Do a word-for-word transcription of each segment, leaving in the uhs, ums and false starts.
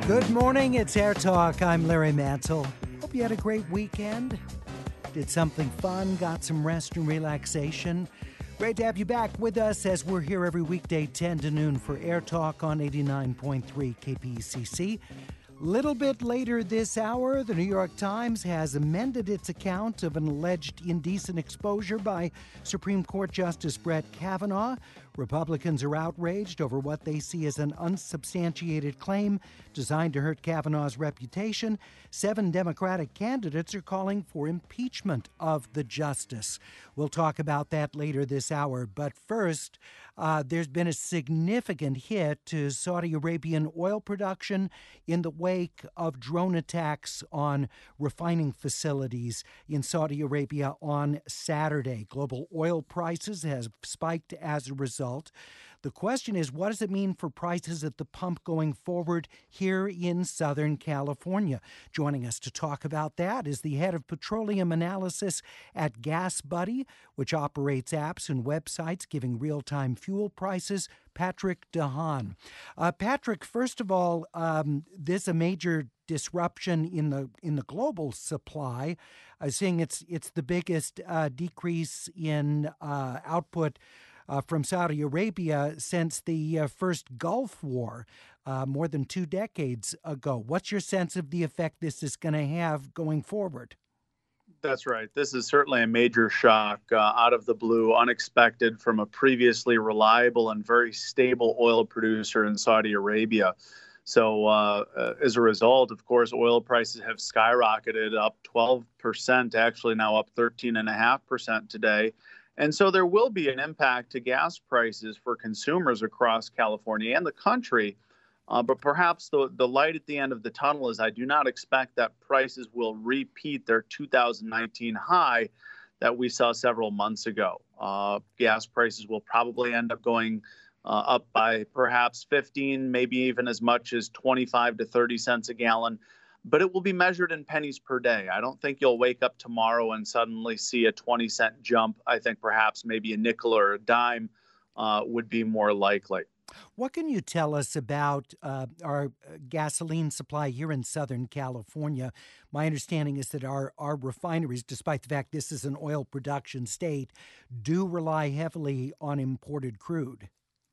Good morning, it's Air Talk. I'm Larry Mantle. Hope you had a great weekend. Did something fun, got some rest and relaxation. Great to have you back with us as we're here every weekday ten to noon for Air Talk on eighty-nine point three K P C C. Little bit later this hour, the New York Times has amended its account of an alleged indecent exposure by Supreme Court Justice Brett Kavanaugh. Republicans are outraged over what they see as an unsubstantiated claim designed to hurt Kavanaugh's reputation. Seven Democratic candidates are calling for impeachment of the justice. We'll talk about that later this hour. But first, uh, there's been a significant hit to Saudi Arabian oil production in the wake of drone attacks on refining facilities in Saudi Arabia on Saturday. Global oil prices have spiked as a result. The question is, what does it mean for prices at the pump going forward here in Southern California? Joining us to talk about that is the head of petroleum analysis at GasBuddy, which operates apps and websites giving real-time fuel prices, Patrick DeHaan. Uh, Patrick, first of all, um, this is a major disruption in the in the global supply. I seeing it's it's the biggest uh, decrease in uh, output Uh, from Saudi Arabia since the uh, first Gulf War uh, more than two decades ago. What's your sense of the effect this is going to have going forward? That's right. This is certainly a major shock uh, out of the blue, unexpected from a previously reliable and very stable oil producer in Saudi Arabia. So uh, uh, as a result, of course, oil prices have skyrocketed up twelve percent, actually now up thirteen point five percent today. And so there will be an impact to gas prices for consumers across California and the country. Uh, but perhaps the, the light at the end of the tunnel is I do not expect that prices will repeat their two thousand nineteen high that we saw several months ago. Uh, gas prices will probably end up going uh, up by perhaps fifteen, maybe even as much as twenty-five to thirty cents a gallon. But it will be measured in pennies per day. I don't think you'll wake up tomorrow and suddenly see a twenty cent jump. I think perhaps maybe a nickel or a dime uh, would be more likely. What can you tell us about uh, our gasoline supply here in Southern California? My understanding is that our, our refineries, despite the fact this is an oil production state, do rely heavily on imported crude.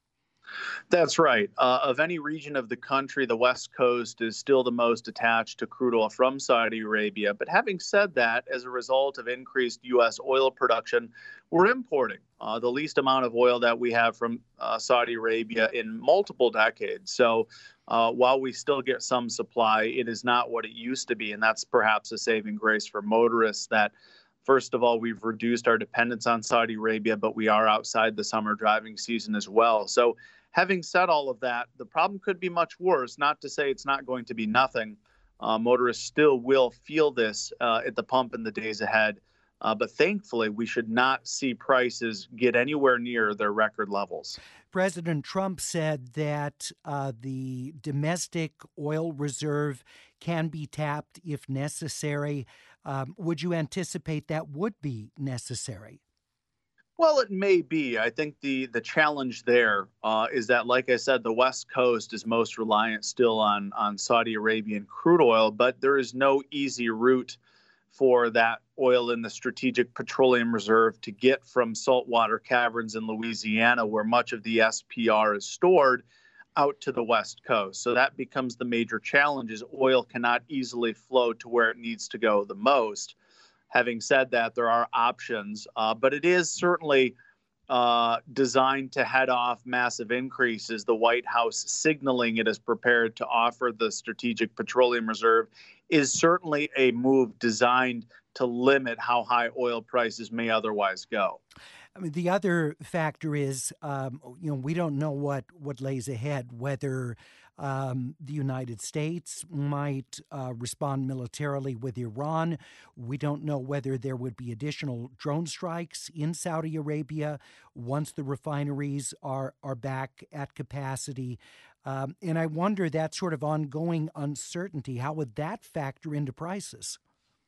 That's right. Uh, of any region of the country, the West Coast is still the most attached to crude oil from Saudi Arabia. But having said that, as a result of increased U S oil production, we're importing uh, the least amount of oil that we have from uh, Saudi Arabia in multiple decades. So uh, while we still get some supply, it is not what it used to be. And that's perhaps a saving grace for motorists that first of all, we've reduced our dependence on Saudi Arabia, but we are outside the summer driving season as well. So having said all of that, the problem could be much worse. Not to say it's not going to be nothing. Uh, motorists still will feel this uh, at the pump in the days ahead. Uh, but thankfully, we should not see prices get anywhere near their record levels. President Trump said that uh, the domestic oil reserve can be tapped if necessary. Um, would you anticipate that would be necessary? Well, it may be. I think the the challenge there uh, is that, like I said, the West Coast is most reliant still on, on Saudi Arabian crude oil, but there is no easy route for that oil in the Strategic Petroleum Reserve to get from saltwater caverns in Louisiana, where much of the S P R is stored, out to the West Coast. So that becomes the major challenge, is oil cannot easily flow to where it needs to go the most. Having said that, there are options, uh, but it is certainly uh, designed to head off massive increases. The White House signaling it is prepared to offer the Strategic Petroleum Reserve is certainly a move designed to limit how high oil prices may otherwise go. I mean, the other factor is, um, you know, we don't know what, what lays ahead, whether um, the United States might uh, respond militarily with Iran. We don't know whether there would be additional drone strikes in Saudi Arabia once the refineries are, are back at capacity. Um, and I wonder that sort of ongoing uncertainty, how would that factor into prices?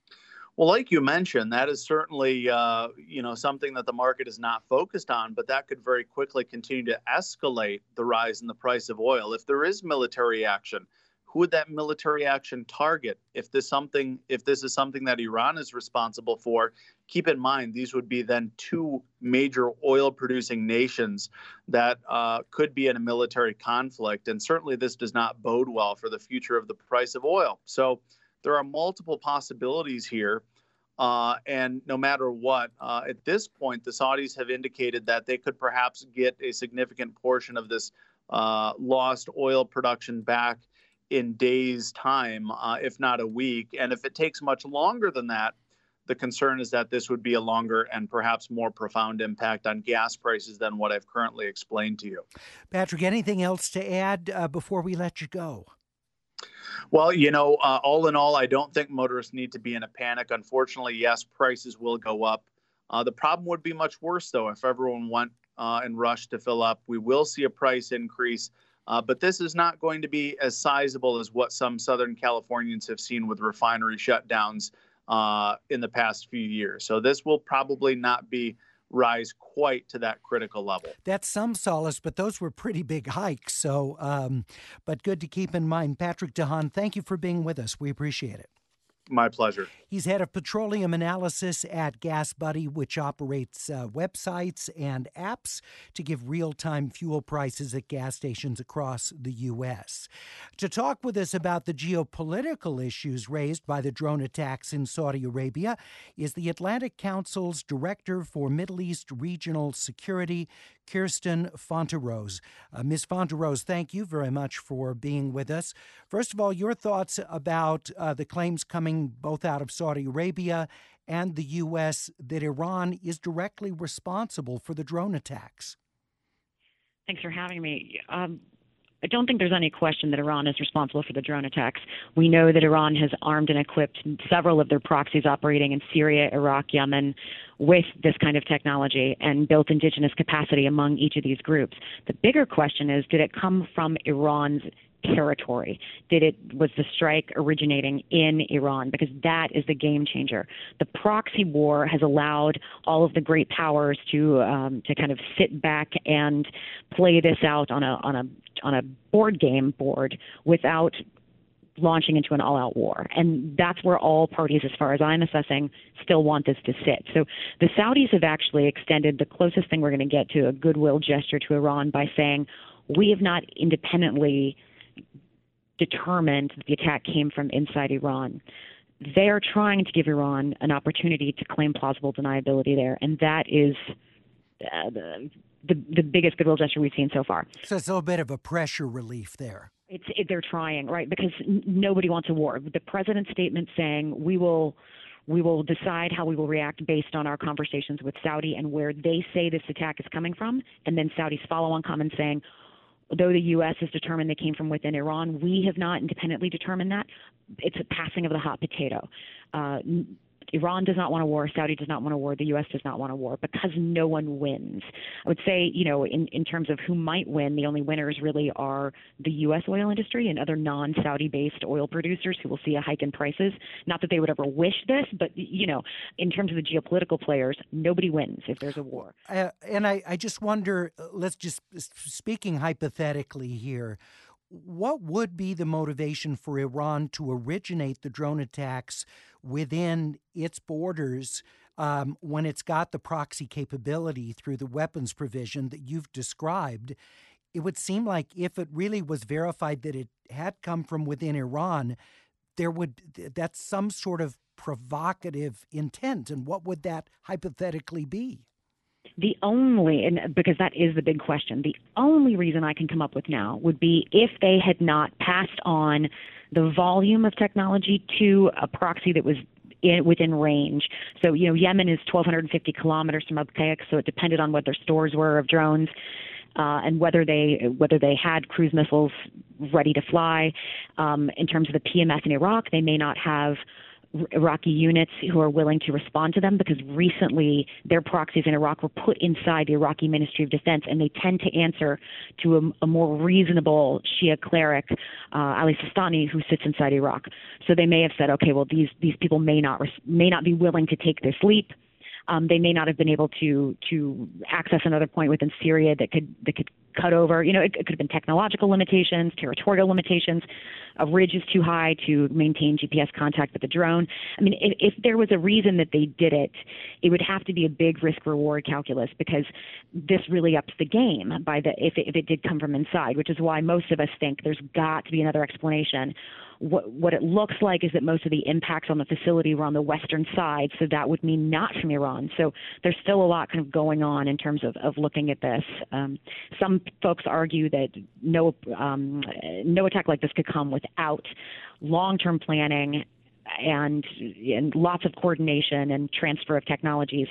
Well, like you mentioned, that is certainly, uh, you know, something that the market is not focused on, but that could very quickly continue to escalate the rise in the price of oil. If there is military action, who would that military action target? If this something, if this is something that Iran is responsible for, keep in mind these would be then two major oil-producing nations that uh, could be in a military conflict, and certainly this does not bode well for the future of the price of oil. So there are multiple possibilities here, uh, and no matter what, uh, at this point, the Saudis have indicated that they could perhaps get a significant portion of this uh, lost oil production back in days' time, uh, if not a week. And if it takes much longer than that, the concern is that this would be a longer and perhaps more profound impact on gas prices than what I've currently explained to you. Patrick, anything else to add uh, before we let you go? Well, you know, uh, all in all, I don't think motorists need to be in a panic. Unfortunately, yes, prices will go up. Uh, the problem would be much worse, though, if everyone went uh, and rushed to fill up. We will see a price increase. Uh, but this is not going to be as sizable as what some Southern Californians have seen with refinery shutdowns uh, in the past few years. So this will probably not be rise quite to that critical level. That's some solace, but those were pretty big hikes. So, um, but good to keep in mind. Patrick De Haan, thank you for being with us. We appreciate it. My pleasure. He's head of petroleum analysis at GasBuddy, which operates uh, websites and apps to give real-time fuel prices at gas stations across the U S. To talk with us about the geopolitical issues raised by the drone attacks in Saudi Arabia is the Atlantic Council's Director for Middle East Regional Security, Kirsten Fonterose. Uh, Miz Fonterose, thank you very much for being with us. First of all, your thoughts about uh, the claims coming both out of Saudi Arabia and the U S that Iran is directly responsible for the drone attacks. Thanks for having me. Um, I don't think there's any question that Iran is responsible for the drone attacks. We know that Iran has armed and equipped several of their proxies operating in Syria, Iraq, Yemen with this kind of technology and built indigenous capacity among each of these groups. The bigger question is, did it come from Iran's territory? Did it was the strike originating in Iran? Because that is the game changer. The proxy war has allowed all of the great powers to um, to kind of sit back and play this out on a on a on a board game board without launching into an all-out war. And that's where all parties, as far as I'm assessing, still want this to sit. So the Saudis have actually extended the closest thing we're going to get to a goodwill gesture to Iran by saying, we have not independently determined that the attack came from inside Iran. They are trying to give Iran an opportunity to claim plausible deniability there, and that is uh, the, the the biggest goodwill gesture we've seen so far. So it's a little bit of a pressure relief there. It's it, they're trying, right? Because n- nobody wants a war. The president's statement saying we will we will decide how we will react based on our conversations with Saudi and where they say this attack is coming from, and then Saudi's follow-on comment saying, though the U S has determined they came from within Iran, we have not independently determined that. It's a passing of the hot potato. Uh, Iran does not want a war. Saudi does not want a war. The U S does not want a war because no one wins. I would say, you know, in, in terms of who might win, the only winners really are the U S oil industry and other non-Saudi-based oil producers who will see a hike in prices. Not that they would ever wish this, but, you know, in terms of the geopolitical players, nobody wins if there's a war. Uh, and I, I just wonder, let's just, speaking hypothetically here, what would be the motivation for Iran to originate the drone attacks within its borders um, when it's got the proxy capability through the weapons provision that you've described? It would seem like if it really was verified that it had come from within Iran, there would that's some sort of provocative intent. And what would that hypothetically be? The only, and because that is the big question, the only reason I can come up with now would be if they had not passed on the volume of technology to a proxy that was in, within range. So, you know, Yemen is twelve fifty kilometers from Abqaiq, so it depended on what their stores were of drones. Uh, and whether they whether they had cruise missiles ready to fly. Um, in terms of the P M S in Iraq, they may not have Iraqi units who are willing to respond to them because recently their proxies in Iraq were put inside the Iraqi Ministry of Defense, and they tend to answer to a, a more reasonable Shia cleric, uh, Ali Sistani, who sits inside Iraq. So they may have said, okay, well, these these people may not may not be willing to take this leap. Um, they may not have been able to to access another point within Syria that could that could cut over. You know, it, it could have been technological limitations, territorial limitations. A ridge is too high to maintain G P S contact with the drone. I mean, if, if there was a reason that they did it, it would have to be a big risk-reward calculus, because this really ups the game by the if it, if it did come from inside, which is why most of us think there's got to be another explanation. What, what it looks like is that most of the impacts on the facility were on the western side, so that would mean not from Iran. So there's still a lot kind of going on in terms of, of looking at this. Um, some folks argue that no um, no attack like this could come without long-term planning and, and lots of coordination and transfer of technologies.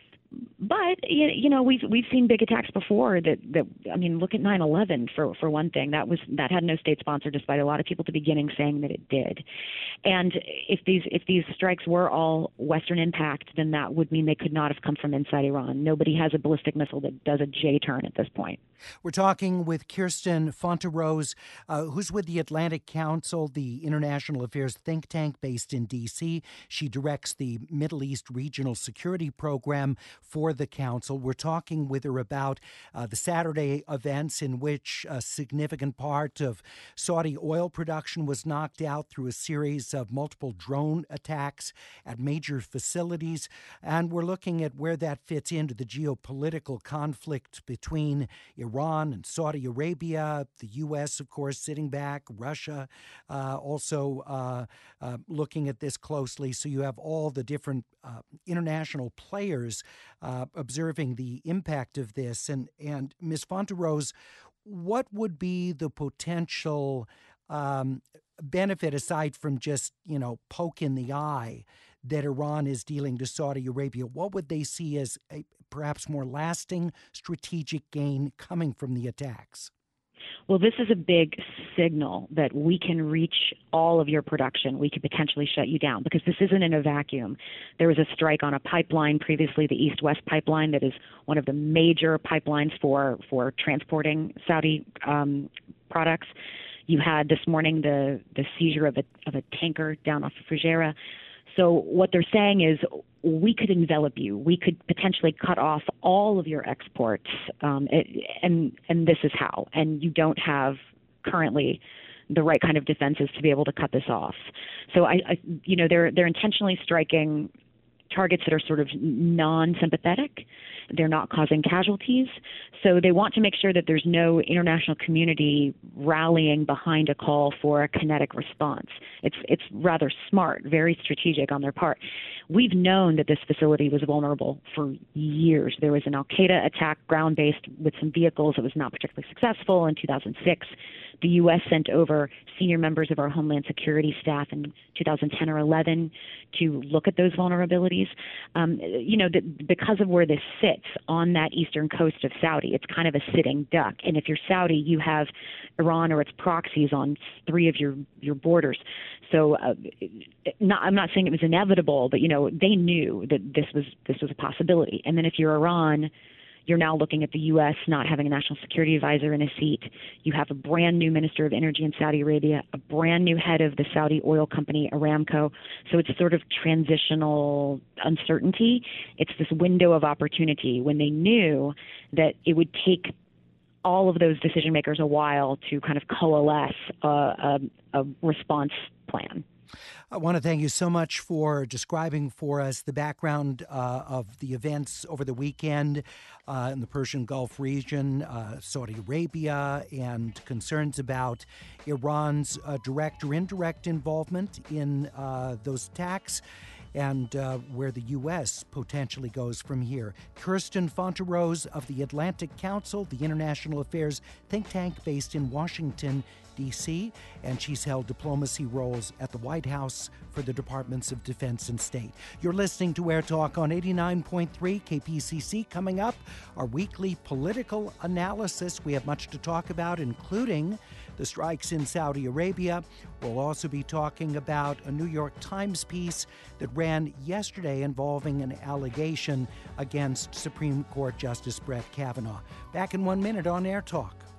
But you know, we've we've seen big attacks before. That, that I mean, look at nine eleven for for one thing. That was that had no state sponsor, despite a lot of people at the beginning saying that it did. And if these if these strikes were all Western impact, then that would mean they could not have come from inside Iran. Nobody has a ballistic missile that does a J turn at this point. We're talking with Kirsten Fonterose, uh, who's with the Atlantic Council, the international affairs think tank based in D C. She directs the Middle East Regional Security Program for the Council. We're talking with her about uh, the Saturday events in which a significant part of Saudi oil production was knocked out through a series of multiple drone attacks at major facilities. And we're looking at where that fits into the geopolitical conflict between Iran and Saudi Arabia, the U S, of course, sitting back, Russia uh, also uh, uh, looking at this closely. So you have all the different uh, international players uh, observing the impact of this. And, and Miz Fonterose, what would be the potential um, benefit, aside from just, you know, poke in the eye, that Iran is dealing to Saudi Arabia? What would they see as a perhaps more lasting strategic gain coming from the attacks? Well, this is a big signal that we can reach all of your production. We could potentially shut you down, because this isn't in a vacuum. There was a strike on a pipeline previously, the East-West pipeline, that is one of the major pipelines for, for transporting Saudi um, products. You had this morning the, the seizure of a, of a tanker down off of Fujairah. So what they're saying is, we could envelop you. We could potentially cut off all of your exports, um, it, and and this is how. And you don't have currently the right kind of defenses to be able to cut this off. So I, I you know, they're they're intentionally striking targets that are sort of non-sympathetic. They're not causing casualties. So they want to make sure that there's no international community rallying behind a call for a kinetic response. It's it's rather smart, very strategic on their part. We've known that this facility was vulnerable for years. There was an al-Qaeda attack, ground-based, with some vehicles that was not particularly successful in two thousand six. The U S sent over senior members of our Homeland Security staff in two thousand ten or eleven to look at those vulnerabilities. Um, you know, the, because of where this sits on that eastern coast of Saudi, it's kind of a sitting duck. And if you're Saudi, you have Iran or its proxies on three of your, your borders. So uh, not, I'm not saying it was inevitable, but, you know, they knew that this was this was a possibility. And then if you're Iran, you're now looking at the U S not having a national security advisor in a seat. You have a brand new minister of energy in Saudi Arabia, a brand new head of the Saudi oil company, Aramco. So it's sort of transitional uncertainty. It's this window of opportunity when they knew that it would take all of those decision makers a while to kind of coalesce a, a, a response plan. I want to thank you so much for describing for us the background uh, of the events over the weekend uh, in the Persian Gulf region, uh, Saudi Arabia, and concerns about Iran's uh, direct or indirect involvement in uh, those attacks, and uh, where the U S potentially goes from here. Kirsten Fonterose of the Atlantic Council, the international affairs think tank based in Washington, D C, and she's held diplomacy roles at the White House for the Departments of Defense and State. You're listening to Air Talk on eighty-nine point three K P C C. Coming up, our weekly political analysis. We have much to talk about, including the strikes in Saudi Arabia. We'll also be talking about a New York Times piece that ran yesterday involving an allegation against Supreme Court Justice Brett Kavanaugh. Back in one minute on Air Talk.